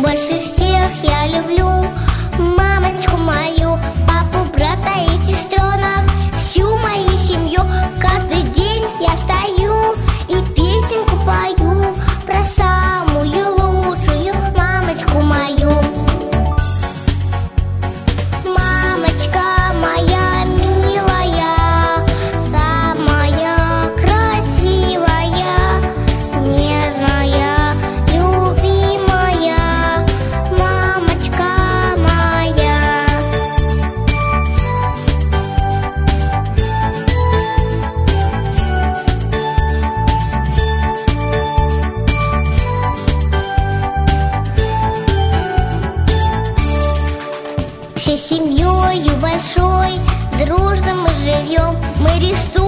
Больше всех я люблю мамочку мою, папу, брата и сестренок, всю мою семью. Каждый день я встаю и песенку пою про самую лучшую мамочку мою. Мамочка моя милая, самая красивая, нежная, любимая мамочка моя. Всей семьей большой дружно мы живем, мы рисуем